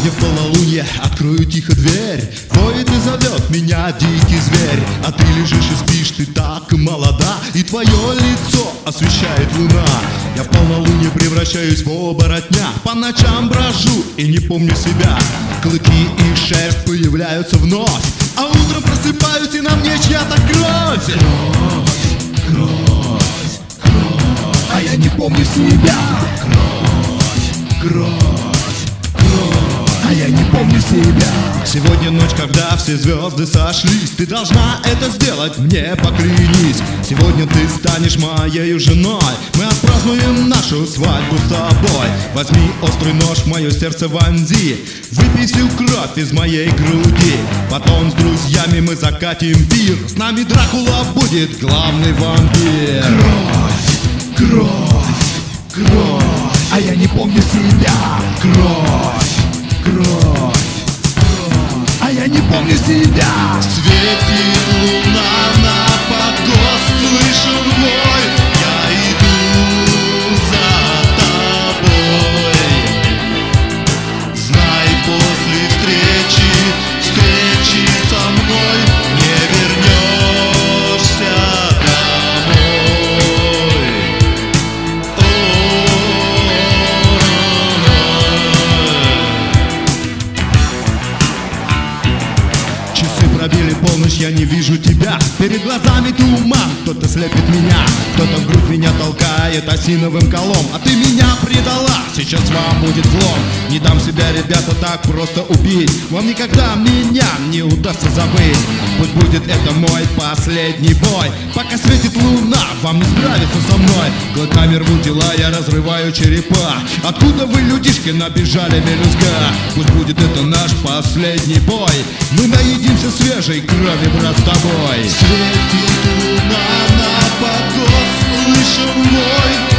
Сегодня в полнолуние открою тихо дверь. Воет и зовет меня дикий зверь. А ты лежишь и спишь, ты так молода, и твое лицо освещает луна. Я в полнолуние превращаюсь в оборотня, по ночам брожу и не помню себя. Клыки и шерсть появляются вновь, а утром просыпаюсь и на мне чья-то кровь. Кровь, кровь, кровь, а я не помню себя. Кровь, кровь, кровь, а я не помню себя. Сегодня ночь, когда все звезды сошлись, ты должна это сделать, мне поклянись. Сегодня ты станешь моей женой, мы отпразднуем нашу свадьбу с тобой. Возьми острый нож, в мое сердце вонзи, выпей всю кровь из моей груди. Потом с друзьями мы закатим пир, с нами Дракула будет главный вампир. Кровь, кровь, кровь, а я не помню себя. Кровь, кровь, а я не помню себя. Светит луна на погост, слышен вой, я иду за тобой. Знай, после встречи со мной не вернешься домой. Часы пробили полночь, я не вижу тебя. Перед глазами туман, кто-то слепит меня, кто-то в грудь меня толкает осиновым колом. А ты меня предала, сейчас вам будет злом. Не дам себя, ребята, так просто убить. Вам никогда меня не удастся забыть. Пусть будет это мой последний бой. Пока светит луна, вам не справиться со мной. Клыками рву тела, я разрываю черепа. Откуда вы, людишки, набежали, мелюзга? Пусть будет это наш последний бой. Мы наедимся свежей крови, брат, с тобой. Светит луна на погост, слышен мой